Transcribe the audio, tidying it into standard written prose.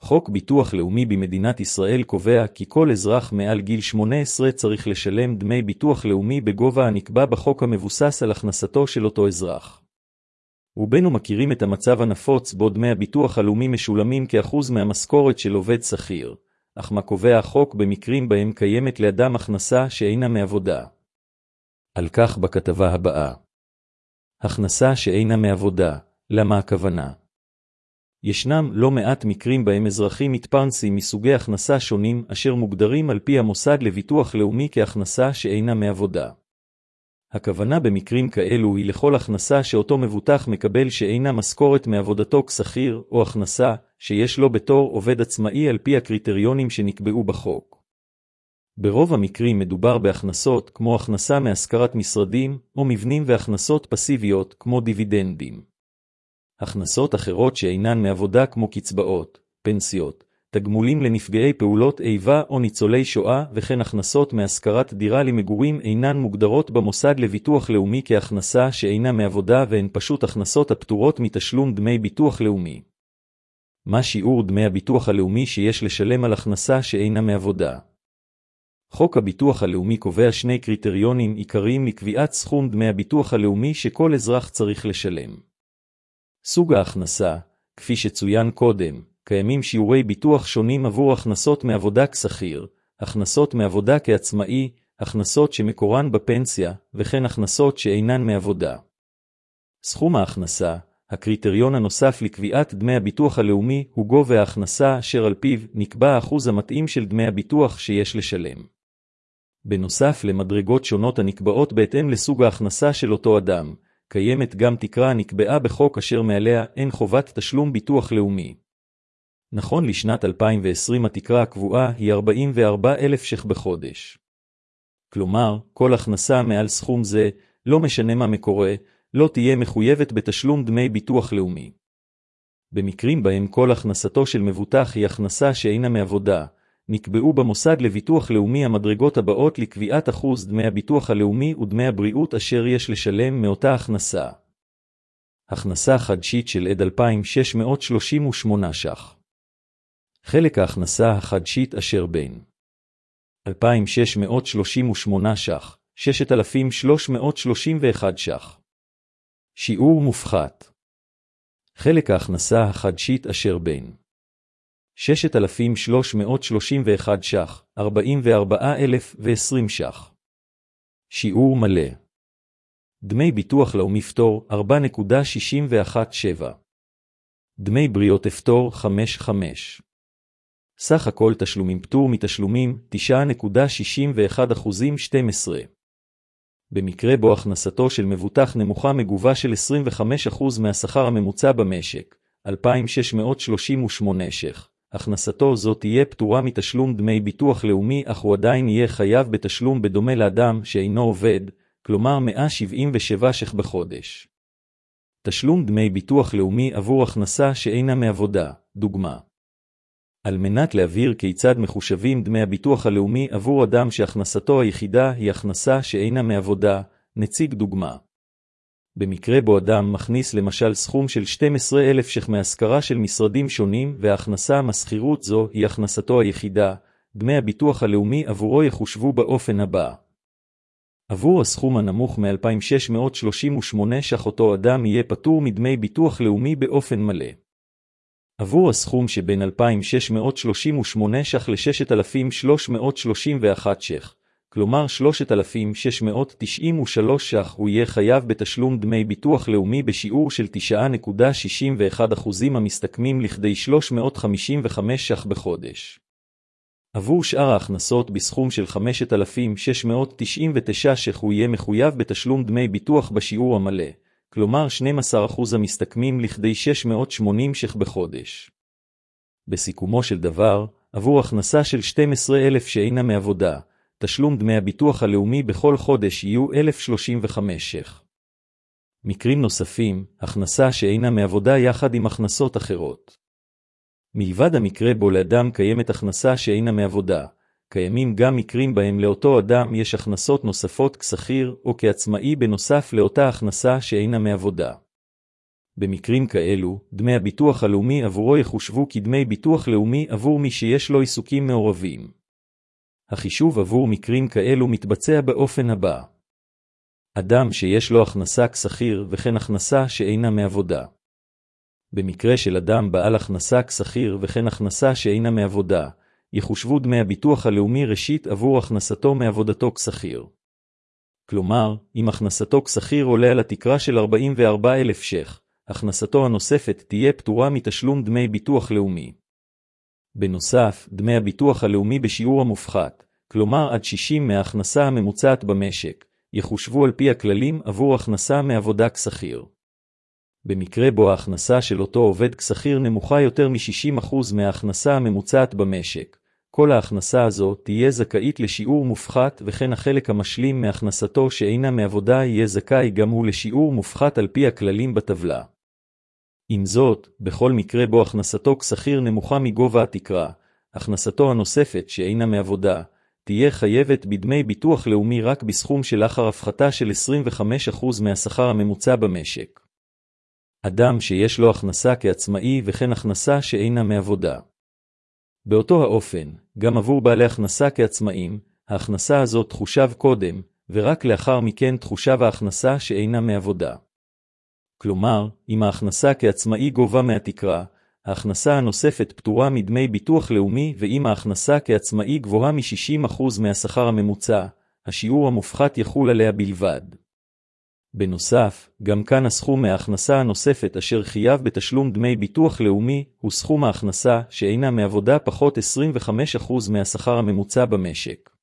חוק ביטוח לאומי במדינת ישראל קובע כי כל אזרח מעל גיל 18 צריך לשלם דמי ביטוח לאומי בגובה הנקבע בחוק המבוסס על הכנסתו של אותו אזרח. רובנו מכירים את המצב הנפוץ בו דמי הביטוח הלאומי משולמים כאחוז מהמשכורת של עובד שכיר, אך מה קובע החוק במקרים בהם קיימת לאדם הכנסה שאינה מעבודה? על כך בכתבה הבאה. הכנסה שאינה מעבודה, למה הכוונה? ישנם לא מעט מקרים בהם אזרחים מתפרנסים מסוגי הכנסה שונים אשר מוגדרים על פי המוסד לביטוח לאומי כהכנסה שאינה מעבודה. הכוונה במקרים כאלו היא לכל הכנסה שאותו מבוטח מקבל שאינה משכורת מעבודתו כשכיר או הכנסה שיש לו בתור עובד עצמאי על פי הקריטריונים שנקבעו בחוק. ברוב המקרים מדובר בהכנסות כמו הכנסה מהשכרת משרדים או מבנים והכנסות פסיביות כמו דיבידנדים. הכנסות אחרות שאינן מעבודה כמו קצבאות, פנסיות, תגמולים לנפגעי פעולות איבה או ניצולי שואה וכן הכנסות מהשכרת דירה למגורים אינן מוגדרות במוסד לביטוח לאומי כהכנסה שאינה מעבודה והן פשוט הכנסות הפטורות מתשלום דמי ביטוח לאומי. מה שיעור דמי הביטוח הלאומי שיש לשלם על הכנסה שאינה מעבודה? חוק הביטוח הלאומי קובע שני קריטריונים עיקריים לקביעת סכום דמי הביטוח הלאומי שכל אזרח צריך לשלם. סוג ההכנסה, כפי שצוין קודם, קיימים שיעורי ביטוח שונים עבור הכנסות מעבודה כשכיר, הכנסות מעבודה כעצמאי, הכנסות שמקורן בפנסיה, וכן הכנסות שאינן מעבודה. סכום ההכנסה, הקריטריון הנוסף לקביעת דמי הביטוח הלאומי הוא גובה ההכנסה אשר על פיו נקבע האחוז המתאים של דמי הביטוח שיש לשלם. בנוסף למדרגות שונות הנקבעות בהתאם לסוג ההכנסה של אותו אדם, קיימת גם תקרה הנקבעה בחוק אשר מעליה אין חובת תשלום ביטוח לאומי. נכון לשנת 2020 התקרה הקבועה היא 44,000 ש"ח בחודש. כלומר, כל הכנסה מעל סכום זה, לא משנה מה מקורה, לא תהיה מחויבת בתשלום דמי ביטוח לאומי. במקרים בהם כל הכנסתו של מבוטח היא הכנסה שאינה מעבודה, נקבעו במוסד לביטוח לאומי המדרגות הבאות לקביעת אחוז דמי הביטוח הלאומי ודמי הבריאות אשר יש לשלם מאותה הכנסה. הכנסה חדשית של עד 2,638 ש"ח. חלק ההכנסה החדשית אשר בין 2,638 ש"ח, 6,331 ש"ח. שיעור מופחת. חלק ההכנסה החדשית אשר בין 6,331 ש"ח, 44,020 ש"ח. שיעור מלא. דמי ביטוח לאומי פטור 4.617. דמי בריאות פטור 5.5. סך הכל תשלומים פטור מתשלומים 9.61% 12. במקרה בו הכנסתו של מבוטח נמוכה מגובה של 25% מהשכר הממוצע במשק, 2,638 ש"ח. הכנסתו זו תהיה פטורה מתשלום דמי ביטוח לאומי אך הוא עדיין יהיה חייב בתשלום בדומה לאדם שאינו עובד, כלומר 177 ש"ח בחודש. תשלום דמי ביטוח לאומי עבור הכנסה שאינה מעבודה, דוגמה. על מנת להבהיר כיצד מחושבים דמי הביטוח הלאומי עבור אדם שהכנסתו היחידה היא הכנסה שאינה מעבודה, נציג דוגמה. במקרה בו אדם מכניס למשל סכום של 12,000 ש"ח מהשכרה של משרדים שונים וההכנסה משכירות זו היא הכנסתו היחידה, דמי הביטוח הלאומי עבורו יחושבו באופן הבא. עבור הסכום הנמוך מ-2,638 ש"ח אותו אדם יהיה פטור מדמי ביטוח לאומי באופן מלא. עבור הסכום שבין 2,638 ש"ח ל-6,331 ש"ח, כלומר 3,693 ש"ח הוא יהיה חייב בתשלום דמי ביטוח לאומי בשיעור של 9.61% המסתכמים לכדי 355 ש"ח בחודש. עבור שאר ההכנסות בסכום של 5,699 ש"ח הוא יהיה מחויב בתשלום דמי ביטוח בשיעור המלא, כלומר 12% המסתכמים לכדי 680 ש"ח בחודש. בסיכומו של דבר, עבור הכנסה של 12,000 שאינה מעבודה, תשלום דמי הביטוח הלאומי בכל חודש יהיו 1,035 ש"ח. מקרים נוספים, הכנסה שאינה מעבודה יחד עם הכנסות אחרות. מלבד המקרה בו לאדם קיימת הכנסה שאינה מעבודה, קיימים גם מקרים בהם לאותו אדם יש הכנסות נוספות כשכיר או כעצמאי בנוסף לאותה הכנסה שאינה מעבודה. במקרים כאלו, דמי הביטוח הלאומי עבורו יחושבו כדמי ביטוח לאומי עבור מי שיש לו עיסוקים מעורבים. החישוב עבור מקרים כאלו מתבצע באופן הבא. אדם שיש לו הכנסה כשכיר וכן הכנסה שאינה מעבודה. במקרה של אדם בעל הכנסה כשכיר וכן הכנסה שאינה מעבודה, יחושבו דמי הביטוח הלאומי ראשית עבור הכנסתו מעבודתו כשכיר. כלומר, אם הכנסתו כשכיר עולה על התקרה של 44,000 ש"ח, הכנסתו הנוספת תהיה פטורה מתשלום דמי ביטוח לאומי. בנוסף, דמי הביטוח הלאומי בשיעור המופחת, כלומר עד 60 מההכנסה הממוצעת במשק, יחושבו על פי הכללים עבור הכנסה מעבודה כשכיר. במקרה בו ההכנסה של אותו עובד כשכיר נמוכה יותר מ-60% מההכנסה הממוצעת במשק, כל ההכנסה הזו תהיה זכאית לשיעור מופחת וכן החלק המשלים מהכנסתו שאינה מעבודה יהיה זכאי גם הוא לשיעור מופחת על פי הכללים בטבלה. עם זאת, בכל מקרה בו הכנסתו כשכיר נמוכה מגובה התקרה, הכנסתו הנוספת שאינה מעבודה, תהיה חייבת בדמי ביטוח לאומי רק בסכום שלאחר הפחתה של 25% מהשכר הממוצע במשק. אדם שיש לו הכנסה כעצמאי וכן הכנסה שאינה מעבודה. באותו האופן, גם עבור בעלי הכנסה כעצמאים, ההכנסה הזאת תחושב קודם, ורק לאחר מכן תחושב ההכנסה שאינה מעבודה. כלומר, אם ההכנסה כעצמאי גובה מהתקרה, ההכנסה הנוספת פטורה מדמי ביטוח לאומי, ואם ההכנסה כעצמאי גבוהה מ-60% מהשכר הממוצע, השיעור המופחת יחול עליה בלבד. בנוסף, גם כאן הסכום מההכנסה הנוספת אשר חייב בתשלום דמי ביטוח לאומי, הוא סכום ההכנסה שאינה מעבודה פחות 25% מהשכר הממוצע במשק.